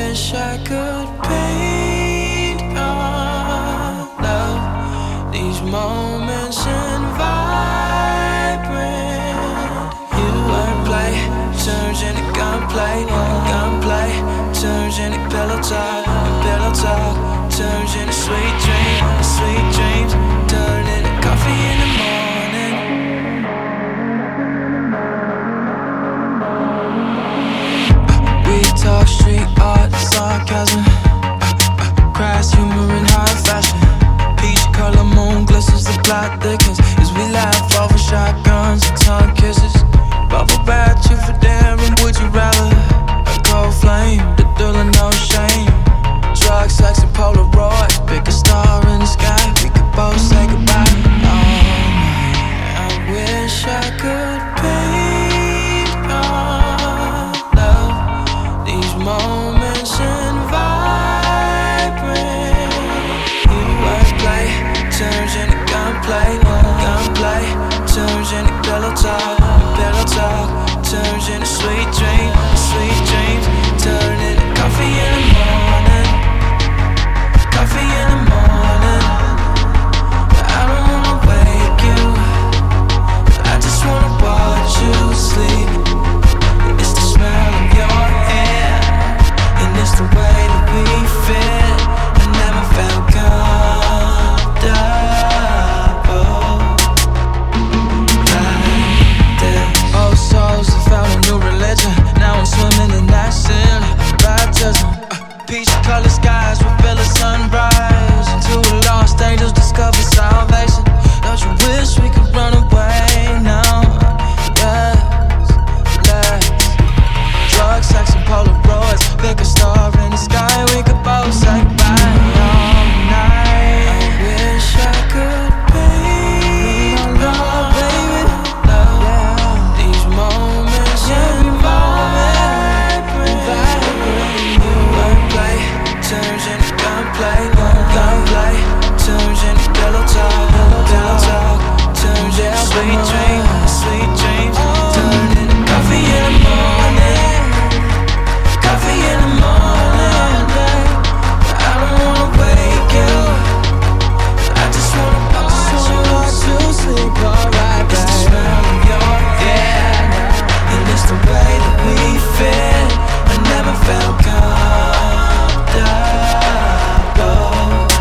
wish I could paint our love, these moments in vibrant. You wordplay turns into gunplay, gunplay turns into pillow talk, and pillow talk turns into sweet dreams, and sweet dreams turn into coffee in the morning. We talk street art, sarcasm, crass humor in high fashion. Peach color moon glistens, the plot thickens as we laugh over shotguns and tongue kisses. Bubble bath, you for daring, would you rather? A cold flame, the thrill of no shame. Drugs, sex, and Polaroids. Pick a star in the sky, we could both say goodbye. I wish I could paint our love, these moments in vibrant. You wordplay turns into gunplay, gunplay turns into pillow talk, pillow talk turns into sweet dreams, sweet dreams turn into coffee in the morning, coffee in the morning. But I don't wanna wake you, I just wanna watch you sleep. It's the smell of your hair, and it's the way that we fit. I never felt comfortable like this. Old souls have found a new religion. Now I'm swimming in that sin, baptism. Peach colored skies reveal a sunrise, and two lost angels discover salvation. Don't you wish we could run away now? Yes, let's. Drugs, sex, and Polaroids. Pick a star in the sky, we could both say goodbye all night. I wish I could paint our love, baby. Love, these moments in vibrant. You wordplay turns into gunplay, gunplay turns into pillow talk, pillow talk turns into sweet dreams, sweet dreams turn into coffee in the morning, coffee in the morning. But I don't wanna wake you, I just wanna watch you sleep. Alright, it's the smell of your hair, and it's the way that we fit. I never felt comfortable.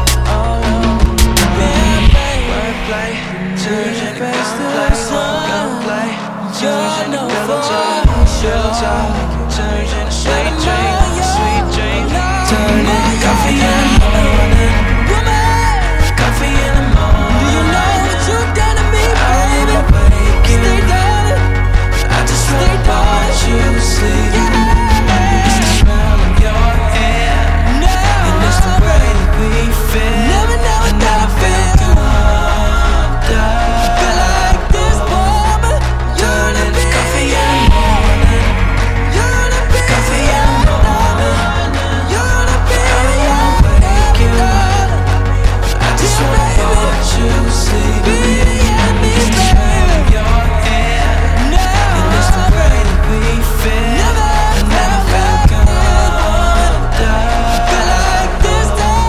Wordplay turns into gunplay, gunplay turns into pillow talk, pillow talk turns into sweet dreams, sweet dreams turn into coffee in the morning, coffee in the morning. Do you know what you've done to me, baby? Stay down, I just wanna watch you sleep. It's the smell of your hair, and it's the way that we fit. I never felt comfortable like this, woman. Turn into coffee in the morning, coffee in the morning. I don't wanna wake you, I just wanna watch you sleep. It's the smell of your hair, and it's the way that we fit. I never felt comfortable like this.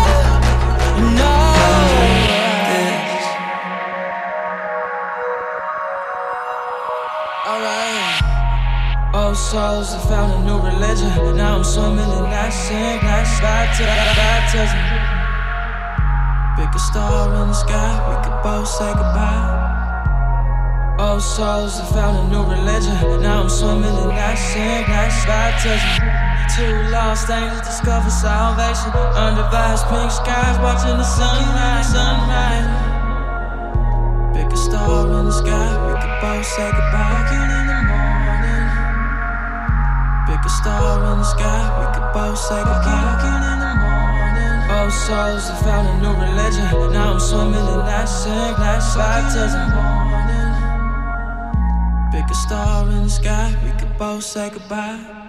Alright. Old souls have found a new religion. Now I'm swimming in that sink, that baptism. Pick a star in the sky, we could both say goodbye. Old souls have found a new religion. Now I'm swimming in that sink, that baptism. Two lost angels discover salvation under vast pink skies, watching the sunrise, sunrise. Pick a star in the sky, we could both say goodbye. Again in the morning. Pick a star in the sky, we could both say goodbye. Again in the morning. Old souls have found a new religion. Now I'm swimming in that sink, that baptism. Pick a star in the sky, we could both say goodbye.